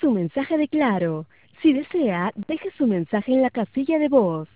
su mensaje de Claro. Si desea, deje su mensaje en la casilla de voz.